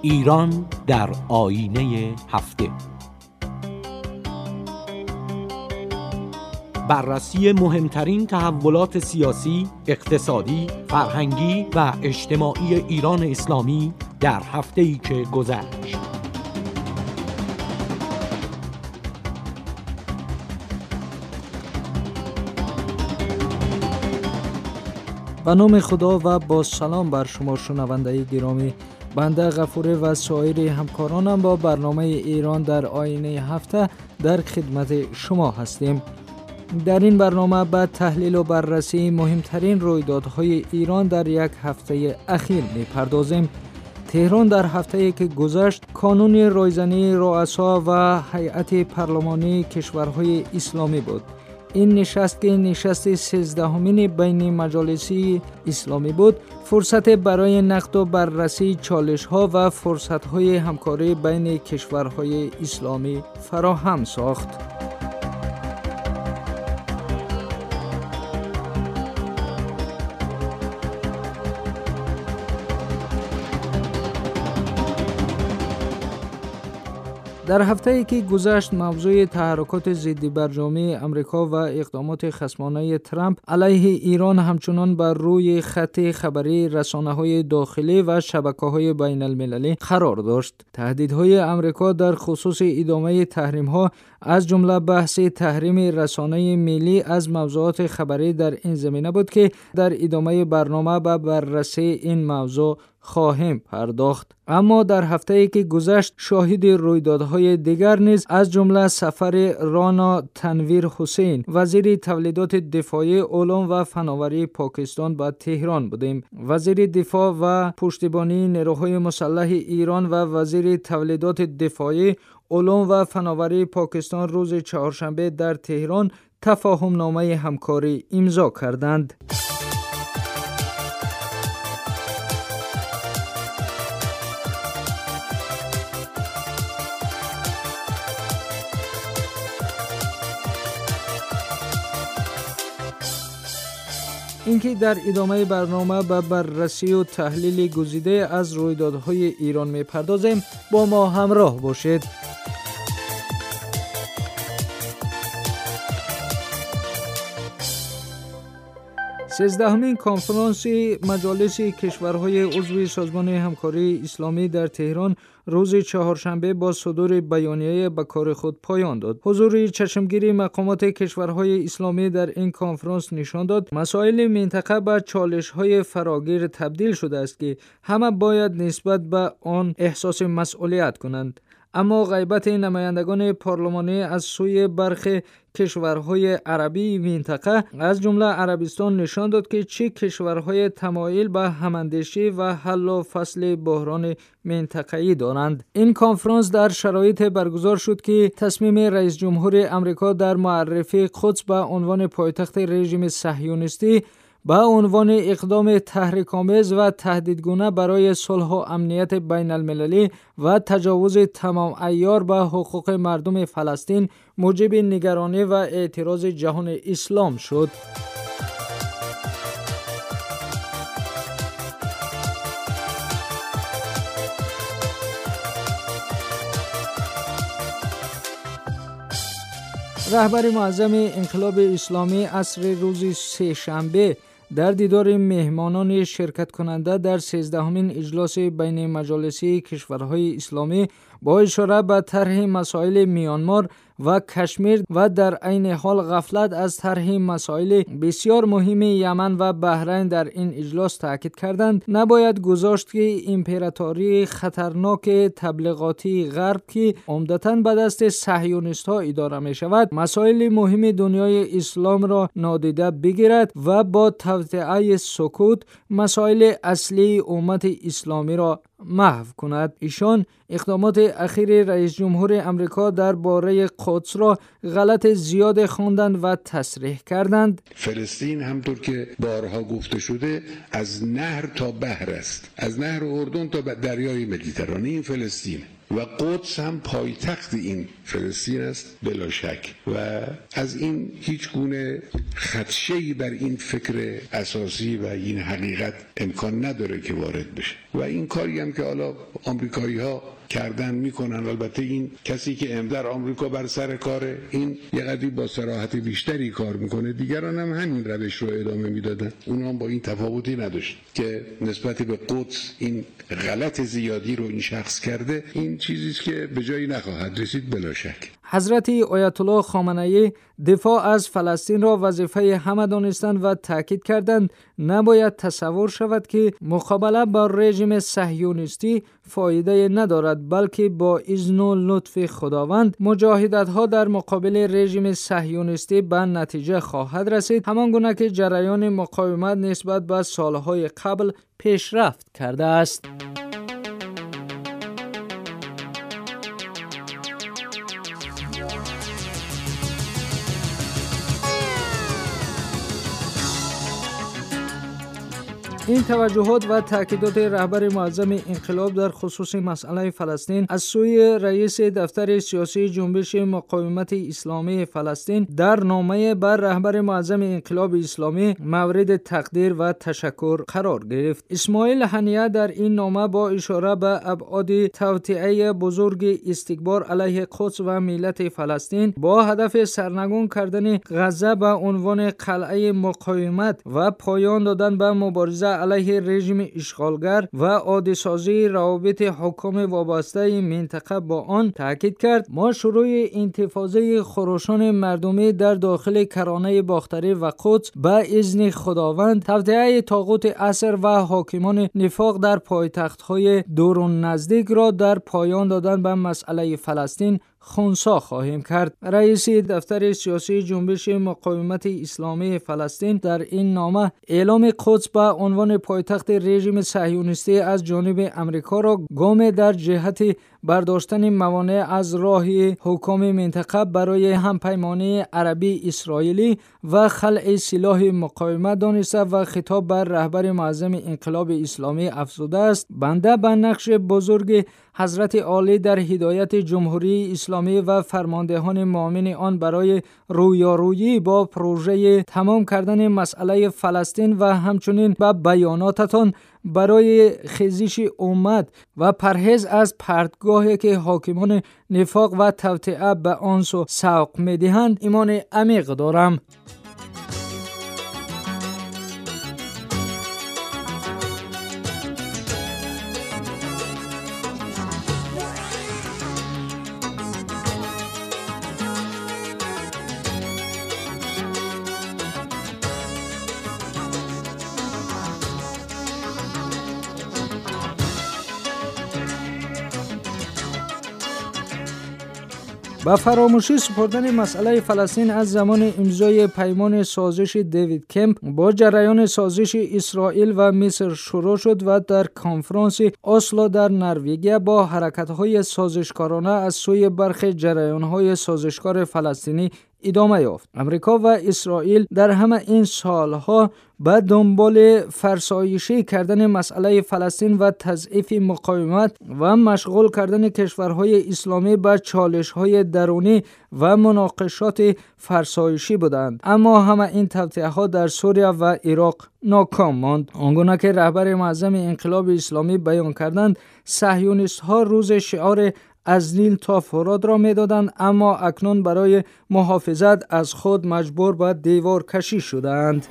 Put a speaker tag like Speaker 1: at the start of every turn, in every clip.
Speaker 1: ایران در آینه هفته. بررسی مهمترین تحولات سیاسی، اقتصادی، فرهنگی و اجتماعی ایران اسلامی در هفته‌ای که گذشت.
Speaker 2: به نام خدا و با سلام بر شما شنونده گرامی. بنده غفوری و سایر همکارانم با برنامه ایران در آینه هفته در خدمت شما هستیم. در این برنامه به تحلیل و بررسی مهمترین رویدادهای ایران در یک هفته اخیر می‌پردازیم. تهران در هفته‌ای که گذشت کانون رایزنی رؤسا و هیئت پارلمانی کشورهای اسلامی بود. این نشست که نشست 13مین بین مجالسی اسلامی بود، فرصت برای نقد و بررسی چالش‌ها و فرصت‌های همکاری بین کشورهای اسلامی فراهم ساخت. در هفته‌ای که گذشت موضوع تحرکات ضد برجامی آمریکا و اقدامات خصمانه ترامپ علیه ایران همچنان بر روی خط خبری رسانه‌های داخلی و شبکه‌های بین‌المللی قرار داشت. تهدیدهای آمریکا در خصوص ادامه تحریم‌ها از جمله بحث تحریم رسانه ملی از موضوعات خبری در این زمینه بود که در ادامه برنامه به بررسی این موضوع خواهیم پرداخت. اما در هفته‌ای که گذشت شاهد رویدادهای دیگر نیز از جمله سفر رانا تنویر حسین وزیر تولیدات دفاعی علوم و فناوری پاکستان به تهران بودیم. وزیر دفاع و پشتیبانی نیروهای مسلح ایران و وزیر تولیدات دفاعی علوم و فناوری پاکستان روز چهارشنبه در تهران تفاهم نامه همکاری امضا کردند. اینکه در ادامه برنامه به بررسی و تحلیل گزیده از رویدادهای ایران می‌پردازیم، با ما همراه باشید. 13مین کنفرانس مجالس کشورهای عضو سازمان همکاری اسلامی در تهران روز چهارشنبه با صدور بیانیه به کار خود پایان داد. حضور چشمگیری مقامات کشورهای اسلامی در این کنفرانس نشان داد مسائل منطقه به چالش‌های فراگیر تبدیل شده است که همه باید نسبت به آن احساس مسئولیت کنند. اما غیبت نمایندگان پارلمانی از سوی برخی کشورهای عربی منطقه از جمله عربستان نشان داد که چه کشورهای تمایل به هماندیشی و حل و فصل بحران منطقه‌ای دارند. این کنفرانس در شرایط برگزار شد که تصمیم رئیس جمهور آمریکا در معرفی قدس به عنوان پایتخت رژیم صهیونیستی با عنوان اقدام تحریک‌آمیز و تهدیدگونه برای صلح و امنیت بین المللی و تجاوز تمام عیار به حقوق مردم فلسطین موجب نگرانی و اعتراض جهان اسلام شد. رهبر معظم انقلاب اسلامی عصر روز سه‌شنبه در دیدار مهمانان شرکت کننده در 13مین اجلاس بین مجالسی کشورهای اسلامی با اشاره به طرح مسائل میانمار و کشمیر و در عین حال غفلت از طرح مسائل بسیار مهم یمن و بحرین در این اجلاس تاکید کردند نباید گذاشت که امپراتوری خطرناک تبلیغاتی غرب که عمدتاً به دست صهیونیست‌ها اداره می شود مسائل مهم دنیای اسلام را نادیده بگیرد و با توطئه سکوت مسائل اصلی امت اسلامی را محو کند. ایشان اقدامات اخیر رئیس جمهور آمریکا درباره قدس را غلط زیاد خواندند و تصریح کردند.
Speaker 3: فلسطین همطور که بارها گفته شده از نهر تا بحر است، از نهر اردن تا دریای مدیترانه این فلسطین و قدس هم پایتخت این فلسطین است بلا شک و از این هیچ گونه خدشه‌ای بر این فکر اساسی و این حقیقت امکان نداره که وارد بشه و این کاری هم که حالا آمریکایی‌ها کردن میکنن. البته این کسی که در آمریکا بر سر کاره این یه قدری با صراحت بیشتری کار میکنه، دیگران هم همین روش رو ادامه میدادن، اونها هم با این تفاوتی نداشت که نسبت به قدس این غلط زیادی رو این شخص کرده. این چیزی است که به جایی نخواهد رسید بلا شک.
Speaker 2: حضرت آیت الله خامنه‌ای دفاع از فلسطین را وظیفه همه دانستند و تاکید کردند نباید تصور شود که مقابله با رژیم صهیونیستی فایده ندارد، بلکه با اذن و لطف خداوند مجاهدت‌ها در مقابل رژیم صهیونیستی به نتیجه خواهد رسید، همان گونه که جریان مقاومت نسبت به سالهای قبل پیشرفت کرده است. این توجهات و تاکیدات رهبر معظم انقلاب در خصوص مسئله فلسطین از سوی رئیس دفتر سیاسی جنبش مقاومت اسلامی فلسطین در نامه بر رهبر معظم انقلاب اسلامی مورد تقدیر و تشکر قرار گرفت. اسماعیل هنیه در این نامه با اشاره به ابعاد توطئه بزرگ استکبار علیه قدس و ملت فلسطین با هدف سرنگون کردن غزه به عنوان قلعه مقاومت و پایان دادن به مبارزه علیه رژیم اشغالگر و عادی سازی روابط حکام وابسته منطقه با آن تاکید کرد. ما شروع انتفاضه خروشان مردمی در داخل کرانه باختری و قدس به اذن خداوند توطئه طاغوت عصر و حاکمان نفاق در پایتخت‌های دور و نزدیک را در پایان دادن به مسئله فلسطین خنثی خواهیم کرد. رئیس دفتر سیاسی جنبش مقاومت اسلامی فلسطین در این نامه اعلام قدس به عنوان پایتخت رژیم صهیونیستی از جانب امریکا را گام در جهت برداشتن موانع از راه حکام منطقه برای همپیمانی عربی اسرائیلی و خلع سلاح مقاومت دانسته و خطاب بر رهبر معظم انقلاب اسلامی افزوده است. بنده به نقش بزرگ حضرت عالی در هدایت جمهوری اسلامی و فرماندهان معاون آن برای رویارویی با پروژه تمام کردن مسئله فلسطین و همچنین به بیاناتتان برای خیزش امت و پرهیز از پرتگاهی که حاکمان نفاق و توطئه به آن سو سوق می‌دهند ایمان عمیق دارم. با فراموشی سپردن مسئله فلسطین از زمان امضای پیمان سازش دیوید کمپ با جریان سازش اسرائیل و مصر شروع شد و در کنفرانس اسلو در نروژ با حرکت‌های سازشکارانه از سوی برخی جریان‌های سازشکار فلسطینی ادامه یافت. امریکا و اسرائیل در همه این سالها به دنبال فرسایشی کردن مسئله فلسطین و تضعیف مقاومت و مشغول کردن کشورهای اسلامی به چالش‌های درونی و مناقشات فرسایشی بودند. اما همه این توطئه‌ها در سوریه و عراق ناکام ماند. آنگونه که رهبر معظم انقلاب اسلامی بیان کردند، صهیونیست‌ها روز شعار از نیل تا فرات را می‌دادند، اما اکنون برای محافظت از خود مجبور به دیوار کشی شدند.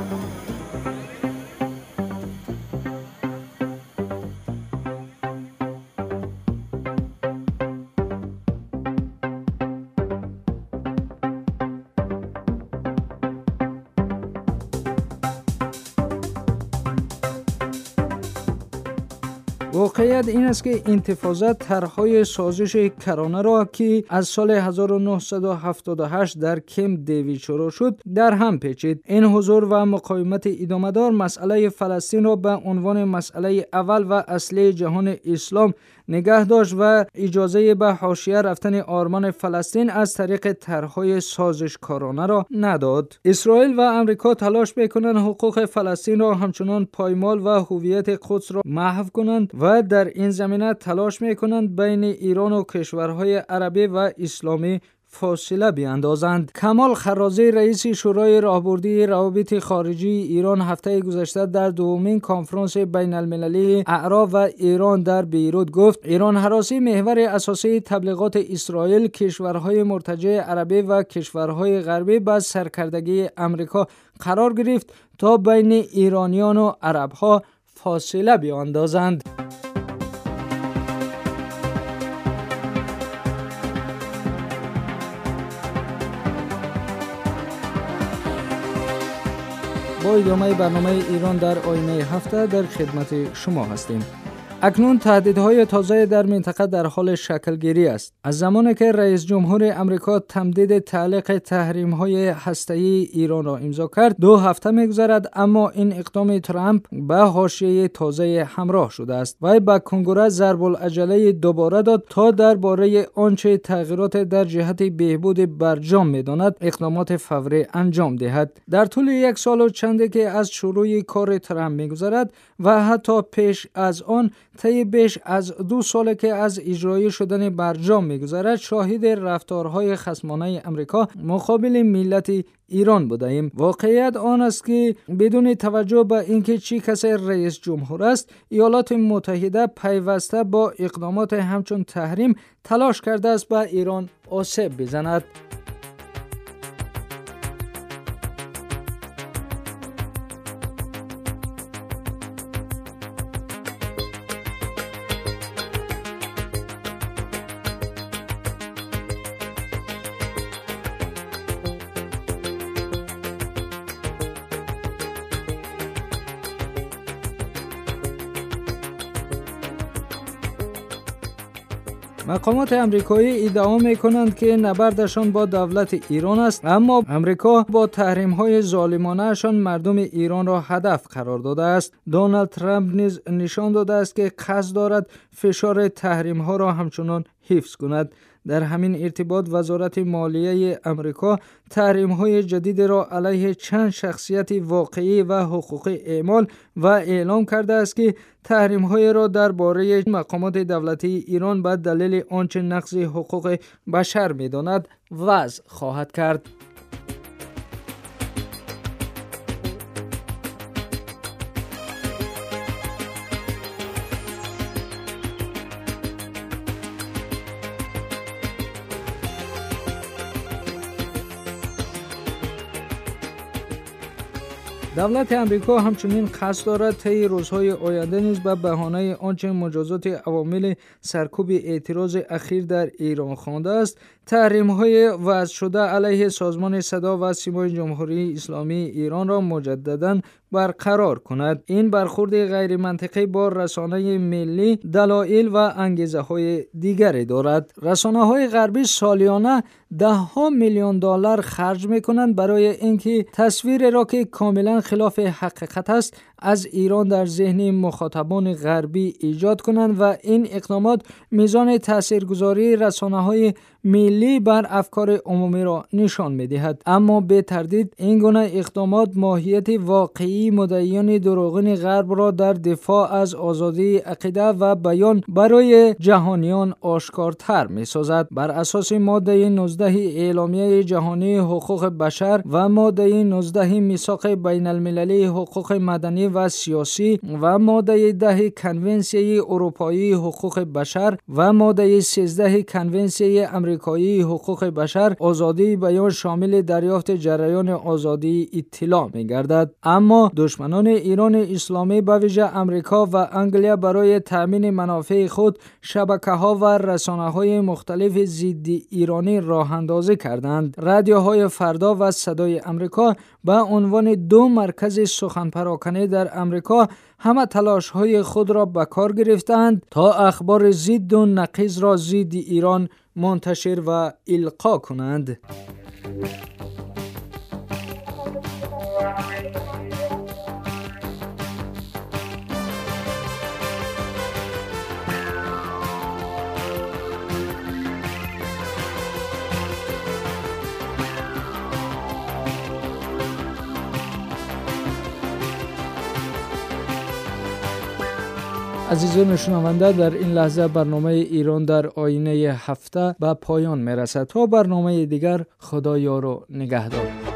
Speaker 2: واقعیت این است که انتفاضه طرح‌های سازش کرانه را که از سال 1978 در کمپ دیوید شروع شد در هم پیچید. این حضور و مقاومت ادامه‌دار مسئله فلسطین را به عنوان مسئله اول و اصلی جهان اسلام نگه داشت و اجازه به حاشیه رفتن آرمان فلسطین از طریق طرح‌های سازشکارانه را نداد. اسرائیل و امریکا تلاش می‌کنند حقوق فلسطین را همچنان پایمال و هویت قدس را محو کنند و در این زمینه تلاش می‌کنند بین ایران و کشورهای عربی و اسلامی فاصله بیاندازند. کمال خرازی رئیس شورای راهبردی روابط خارجی ایران هفته گذشته در دومین کنفرانس بین المللی اعراب و ایران در بیروت گفت ایران هراسی محور اساسی تبلیغات اسرائیل، کشورهای مرتجع عربی و کشورهای غربی به سرکردگی امریکا قرار گرفت تا بین ایرانیان و عربها فاصله بیاندازند. با ادامه برنامه ایران در آینه هفته در خدمت شما هستیم. اکنون تهدیدهای تازه در منطقه در حال شکلگیری است. از زمانی که رئیس جمهور امریکا تمدید تعلیق تحریم‌های هسته‌ای ایران را امضا کرد، 2 هفته می‌گذرد، اما این اقدام ترامپ به حاشیه تازه همراه شده است. وی به کنگره ضرب العجله دوباره داد تا درباره آنچه تغییرات در جهت بهبود برجام می‌داند اقدامات فوری انجام دهد. در طول 1 سال و چندی که از شروع کار ترامپ می‌گذرد و حتی پیش از آن طی بیش از 2 سال که از اجرایی شدن برجام می‌گذرد، شاهد رفتارهای خصمانه امریکا مقابل ملت ایران بودیم. واقعیت آن است که بدون توجه به اینکه چه کسی رئیس جمهور است، ایالات متحده پیوسته با اقدامات همچون تحریم تلاش کرده است به ایران آسیب بزند. مقامات امریکایی ادعا می‌کنند که نبردشان با دولت ایران است، اما امریکا با تحریم‌های ظالمانه‌شان مردم ایران را هدف قرار داده است. دونالد ترامپ نیز نشان داده است که قصد دارد فشار تحریم‌ها را همچنان حفظ کند. در همین ارتباط وزارت مالیه امریکا تحریم‌های جدید را علیه چند شخصیت واقعی و حقوقی اعمال و اعلام کرده است که تحریم‌های را درباره مقامات دولتی ایران به دلیل آنچه نقض حقوق بشر می‌داند وضع خواهد کرد. دولت امریکا همچنین قصد دارد طی روزهای آینده نیز به بهانه آنچه مجازات عوامل سرکوب اعتراض اخیر در ایران خوانده است، تحریم‌های وضع شده علیه سازمان صدا و سیمای جمهوری اسلامی ایران را مجدداً برقرار کند. این برخورد غیر منطقی با رسانه ملی دلایل و انگیزه‌های دیگری دارد. رسانه‌های غربی سالیانه $10 میلیون خرج می‌کنند برای اینکه تصویر را که کاملا خلاف حقیقت است از ایران در ذهن مخاطبان غربی ایجاد کنند و این اقدامات میزان تاثیرگذاری رسانه‌های ملی بر افکار عمومی را نشان می‌دهد. اما به تردید این گونه اقدامات ماهیت واقعی مدعیان دروغین غرب را در دفاع از آزادی عقیده و بیان برای جهانیان آشکارتر می‌سازد. بر اساس ماده 19 اعلامیه جهانی حقوق بشر و ماده 19 میثاق بین المللی حقوق مدنی و سیاسی و ماده 10 کنونسیون اروپایی حقوق بشر و ماده 13 کنونسیون امریکایی حقوق بشر، آزادی بیان شامل دریافت جریان آزادی اطلاع می‌گردد. اما دشمنان ایران اسلامی به ویژه امریکا و انگلیا برای تامین منافع خود شبکه‌ها و رسانه‌های مختلف ضد ایرانی راه اندازی کردند. رادیوهای فردا و صدای امریکا به عنوان 2 مرکز سخن پراکنی در امریکا همه تلاش‌های خود را به کار گرفتند تا اخبار ضد و نقیض را ضد ایران منتشر و القا کنند. عزیزان شنونده، در این لحظه برنامه ایران در آینه هفته به پایان میرسد. تا برنامه دیگر، خدا یار و نگهدار.